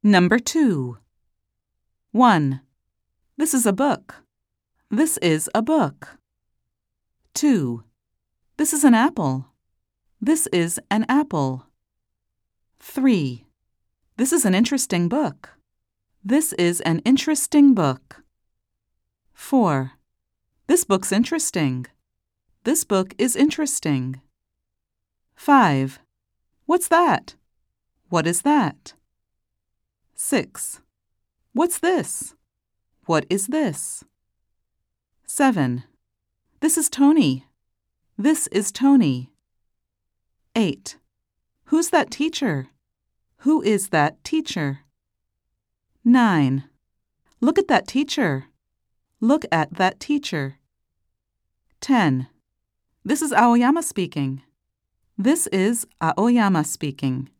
Number 2. 1. This is a book. This is a book. 2. This is an apple. This is an apple. 3. This is an interesting book. This is an interesting book. 4. This book's interesting. This book is interesting. 5. What's that? What is that? 6. What's this? What is this? 7. This is Tony. This is Tony. 8. Who's that teacher? Who is that teacher? 9. Look at that teacher. Look at that teacher. 10. This is Aoyama speaking. This is Aoyama speaking.